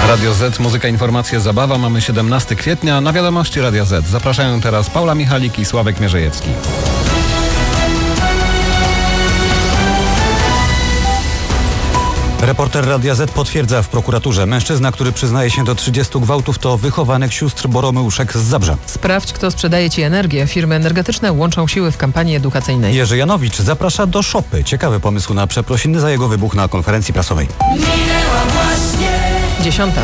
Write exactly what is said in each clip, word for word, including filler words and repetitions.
Radio Z, muzyka, informacje, zabawa. Mamy siedemnastego kwietnia. Na wiadomości Radia Z zapraszają teraz Paula Michalik i Sławek Mierzejewski. Reporter Radia Z potwierdza w prokuraturze. Mężczyzna, który przyznaje się do trzydziestu gwałtów, to wychowanek sióstr Boromeuszek z Zabrza. Sprawdź, kto sprzedaje Ci energię. Firmy energetyczne łączą siły w kampanii edukacyjnej. Jerzy Janowicz zaprasza do szopy. Ciekawy pomysł na przeprosiny za jego wybuch na konferencji prasowej. Minęła właśnie Dziesiąta.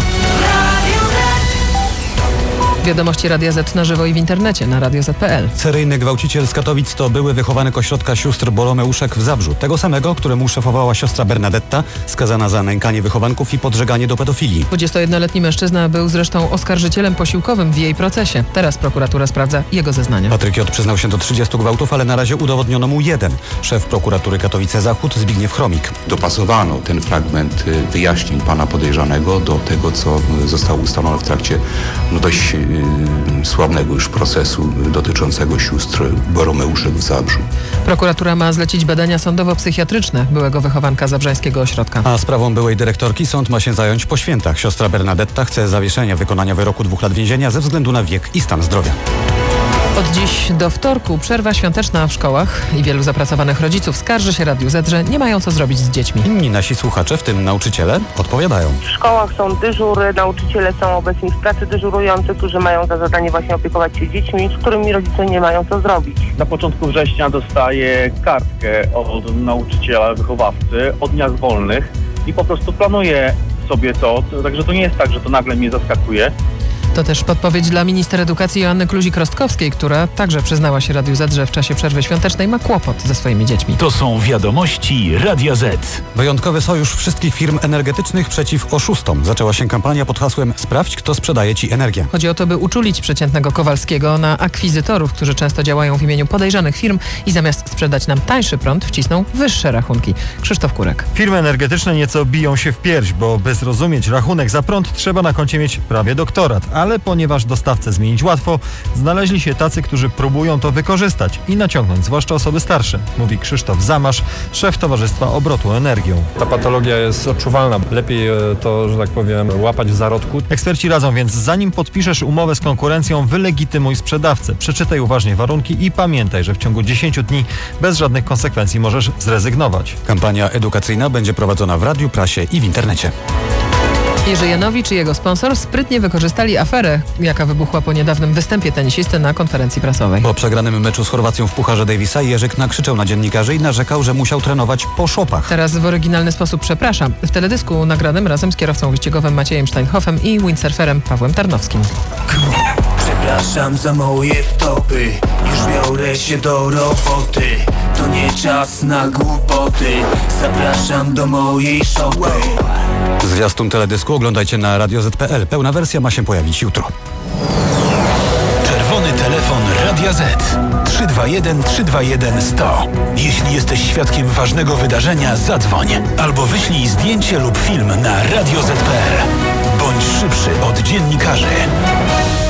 Wiadomości Radia Z na żywo i w internecie na radio zet kropka pe el. Seryjny gwałciciel z Katowic to były wychowanek ośrodka sióstr Boromeuszek w Zabrzu. Tego samego, któremu szefowała siostra Bernadetta, skazana za nękanie wychowanków i podżeganie do pedofilii. dwudziestojednoletni mężczyzna był zresztą oskarżycielem posiłkowym w jej procesie. Teraz prokuratura sprawdza jego zeznania. Patryk J. przyznał się do trzydziestu gwałtów, ale na razie udowodniono mu jeden. Szef prokuratury Katowice-Zachód Zbigniew Chromik. Dopasowano ten fragment wyjaśnień pana podejrzanego do tego, co zostało ustalone w trakcie no dość yy, sławnego już procesu dotyczącego sióstr Boromeuszek w Zabrzu. Prokuratura ma zlecić badania sądowo-psychiatryczne byłego wychowanka zabrzańskiego ośrodka. A sprawą byłej dyrektorki sąd ma się zająć po świętach. Siostra Bernadetta chce zawieszenia wykonania wyroku dwóch lat więzienia ze względu na wiek i stan zdrowia. Od dziś do wtorku przerwa świąteczna w szkołach i wielu zapracowanych rodziców skarży się Radiu Z, że nie mają co zrobić z dziećmi. Inni nasi słuchacze, w tym nauczyciele, odpowiadają. W szkołach są dyżury, nauczyciele są obecni w pracy dyżurujący, którzy mają za zadanie właśnie opiekować się dziećmi, z którymi rodzice nie mają co zrobić. Na początku września dostaję kartkę od nauczyciela, wychowawcy o dniach wolnych i po prostu planuję sobie to, także to nie jest tak, że to nagle mnie zaskakuje. To też podpowiedź dla minister edukacji Joanny Kluzik-Rostkowskiej, która także przyznała się Radiu Z, że w czasie przerwy świątecznej ma kłopot ze swoimi dziećmi. To są wiadomości Radia Z. Wyjątkowy sojusz wszystkich firm energetycznych przeciw oszustom. Zaczęła się kampania pod hasłem "Sprawdź, kto sprzedaje Ci energię". Chodzi o to, by uczulić przeciętnego Kowalskiego na akwizytorów, którzy często działają w imieniu podejrzanych firm i zamiast sprzedać nam tańszy prąd, wcisną wyższe rachunki. Krzysztof Kurek. Firmy energetyczne nieco biją się w pierś, bo by zrozumieć rachunek za prąd trzeba na koncie mieć prawie doktorat. Ale ponieważ dostawcę zmienić łatwo, znaleźli się tacy, którzy próbują to wykorzystać i naciągnąć, zwłaszcza osoby starsze, mówi Krzysztof Zamasz, szef Towarzystwa Obrotu Energią. Ta patologia jest odczuwalna. Lepiej to, że tak powiem, łapać w zarodku. Eksperci radzą więc, zanim podpiszesz umowę z konkurencją, wylegitymuj sprzedawcę. Przeczytaj uważnie warunki i pamiętaj, że w ciągu dziesięciu dni bez żadnych konsekwencji możesz zrezygnować. Kampania edukacyjna będzie prowadzona w radiu, prasie i w internecie. Jerzy Janowicz i jego sponsor sprytnie wykorzystali aferę, jaka wybuchła po niedawnym występie tenisisty na konferencji prasowej. Po przegranym meczu z Chorwacją w Pucharze Davisa Jerzyk nakrzyczał na dziennikarzy i narzekał, że musiał trenować po szopach. Teraz w oryginalny sposób przepraszam. W teledysku nagranym razem z kierowcą wyścigowym Maciejem Steinhoffem i windsurferem Pawłem Tarnowskim. Przepraszam za moje wtopy, już biorę się do roboty. To nie czas na głupoty, zapraszam do mojej szopy. Zwiastun teledysku oglądajcie na radio zet kropka pe el. Pełna wersja ma się pojawić jutro. Czerwony telefon Radia Z. trzy dwa jeden trzy dwa jeden sto. Jeśli jesteś świadkiem ważnego wydarzenia, zadzwoń. Albo wyślij zdjęcie lub film na radio zet kropka pe el. Bądź szybszy od dziennikarzy.